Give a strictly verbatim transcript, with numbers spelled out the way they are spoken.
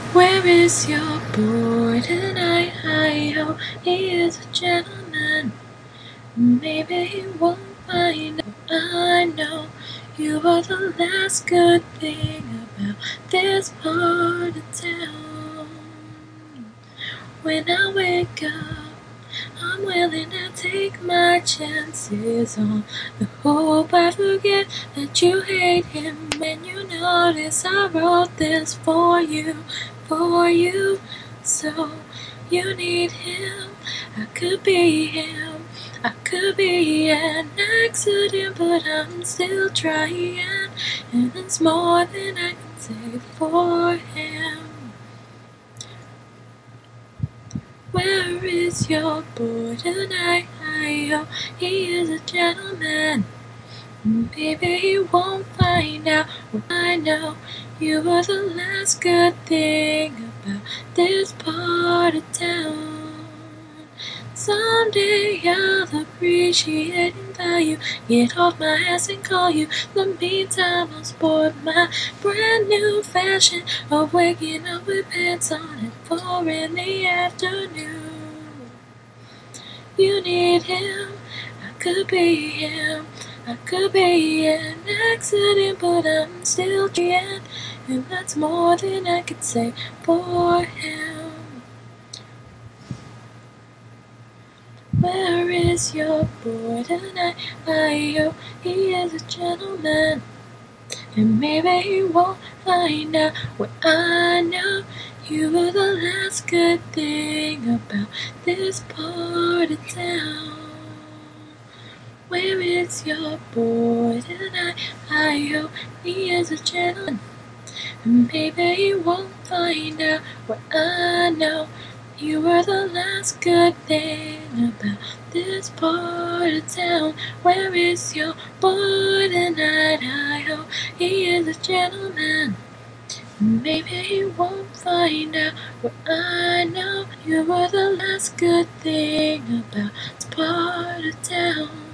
Where is your boy tonight? I hope he is a gentleman. Maybe he won't find out. I know you are the last good thing about this part of town. When I wake up, I'm willing to take my chances on the hope I forget that you hate him. When you notice I wrote this for you, for you. So you need him, I could be him, I could be an accident, but I'm still trying, and it's more than I can say for him. Where is your boy tonight? I hope he is a gentleman. Maybe he won't find out what I know. You were the last good thing about this part of town. Someday I'll appreciate and value, get off my ass and call you. In the meantime, I'll sport my brand new fashion of waking up with pants on at four in the afternoon. You need him, I could be him, I could be an accident, but I'm still trying, and that's more than I could say for him. Where is your boy tonight? I hope he is a gentleman, and maybe he won't find out what I know. You were the last good thing about this part of town. Where is your boy tonight? I hope he is a gentleman, and maybe he won't find out what I know. You were the last good thing about this part of town. Where is your boy tonight? I hope he is a gentleman. Maybe he won't find out what I know. You were the last good thing about this part of town.